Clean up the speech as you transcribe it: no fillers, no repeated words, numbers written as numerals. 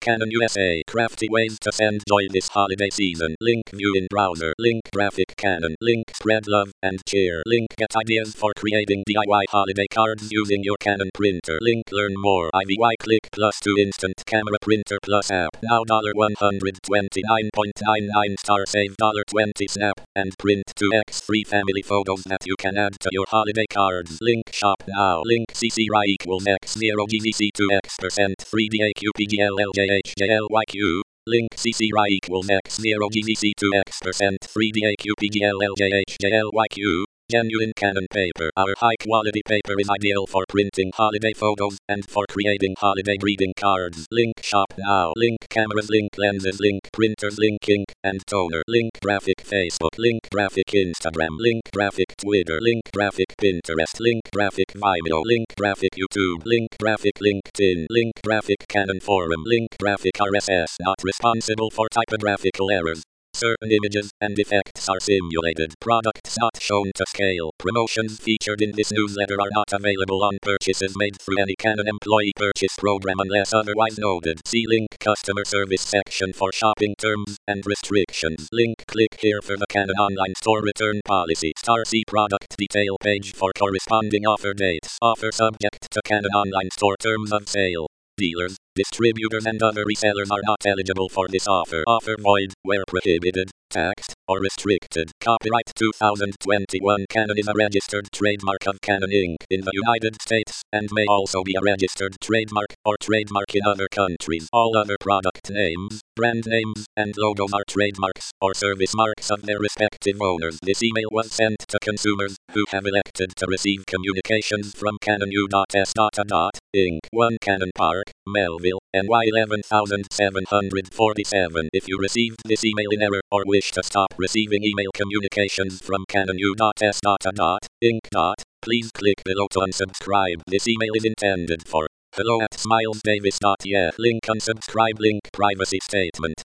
Canon USA. Crafty ways to send joy this holiday season. Link view in browser. Link graphic Canon. Link spread love and cheer. Link get ideas for creating DIY holiday cards using your Canon printer. Link learn more. IVY Click Plus 2 Instant Camera Printer Plus app. Now $129.99 star save $20 snap and print 2x free family photos that you can add to your holiday cards. Link shop now. Link CCRI equals X0 GVC 2x% 3DAQPGLLJHJLYQ. Link CCRI equals X0 GVC 2x% 3DAQPGLLJHJLYQ. Genuine Canon paper. Our high-quality paper is ideal for printing holiday photos and for creating holiday greeting cards. Link shop now. Link cameras, link lenses, link printers, link ink and toner. Link graphic Facebook. Link graphic Instagram. Link graphic Twitter. Link graphic Pinterest. Link graphic Vimeo. Link graphic YouTube. Link graphic LinkedIn. Link graphic Canon forum. Link graphic RSS. Not responsible for typographical errors. Certain images and effects are simulated. Products not shown to scale. Promotions featured in this newsletter are not available on purchases made through any Canon employee purchase program unless otherwise noted. See link customer service section for shopping terms and restrictions. Link click here for the Canon online store return policy. See product detail page for corresponding offer dates. Offer subject to Canon online store terms of sale. Dealers, distributors and other resellers are not eligible for this offer. Offer void where prohibited, taxed, or restricted. Copyright 2021. Canon is a registered trademark of Canon Inc. in the United States and may also be a registered trademark or trademark in other countries. All other product names, brand names, and logos are trademarks or service marks of their respective owners. This email was sent to consumers who have elected to receive communications from Canon U.S. Inc. 1 Canon Park, Melville, NY 11747. If you received this email in error or wish to stop receiving email communications from Canon U.S. Inc. Please click below to unsubscribe. This email is intended for hello@smilesdavis.yeah. Link unsubscribe. Link privacy statement.